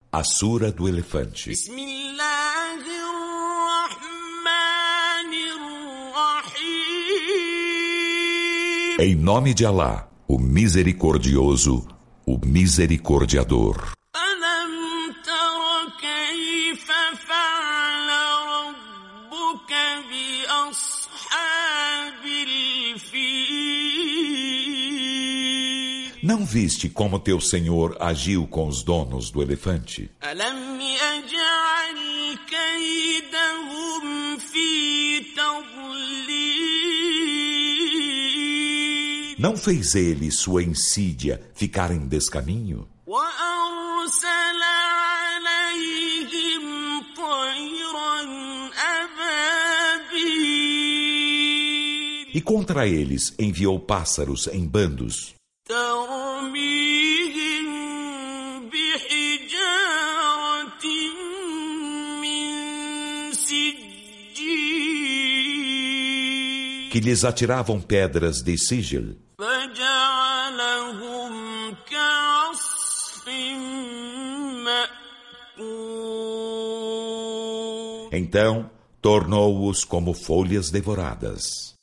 A Sura do Elefante. Em nome de Alá, o Misericordioso, o Misericordiador. Não viste como teu Senhor agiu com os donos do elefante? Não fez ele sua insídia ficar em descaminho? E contra eles enviou pássaros em bandos, que lhes atiravam pedras de sigil. Então tornou-os como folhas devoradas.